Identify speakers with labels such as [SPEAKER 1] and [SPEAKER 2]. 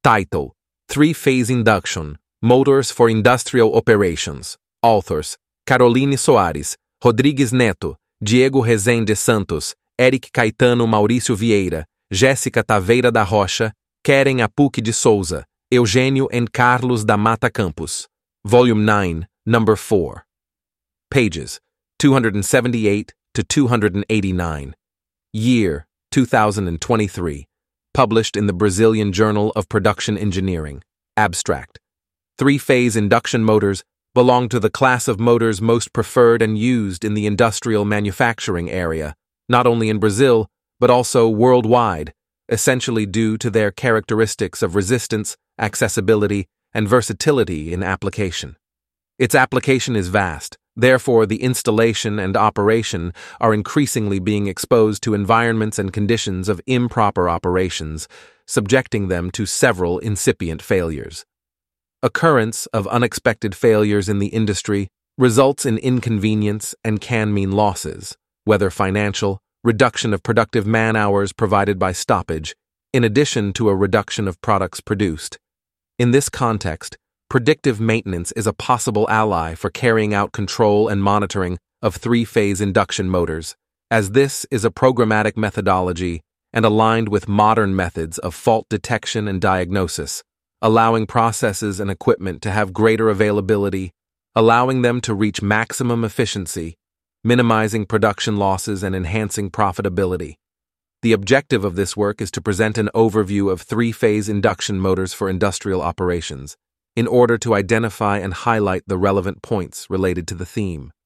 [SPEAKER 1] Title: Three-Phase Induction, Motors for Industrial Operations. Authors: Caroline Soares, Rodrigues Neto, Diego Rezende Santos, Eric Caetano Maurício Vieira, Jéssica Taveira da Rocha, Keren Apuque de Souza, Eugênio and Carlos da Mata Campos. Volume 9, Number 4. Pages 278 to 289. Year 2023. Published in the Brazilian Journal of Production Engineering. Abstract: Three-phase induction motors belong to the class of motors most preferred and used in the industrial manufacturing area, not only in Brazil, but also worldwide, essentially due to their characteristics of resistance, accessibility, and versatility in application. Its application is vast, therefore the installation and operation are increasingly being exposed to environments and conditions of improper operations, subjecting them to several incipient failures. Occurrence of unexpected failures in the industry results in inconvenience and can mean losses, whether financial, reduction of productive man-hours provided by stoppage, in addition to a reduction of products produced. In this context, predictive maintenance is a possible ally for carrying out control and monitoring of three-phase induction motors, as this is a programmatic methodology and aligned with modern methods of fault detection and diagnosis, allowing processes and equipment to have greater availability, allowing them to reach maximum efficiency, minimizing production losses and enhancing profitability. The objective of this work is to present an overview of three-phase induction motors for industrial operations, in order to identify and highlight the relevant points related to the theme.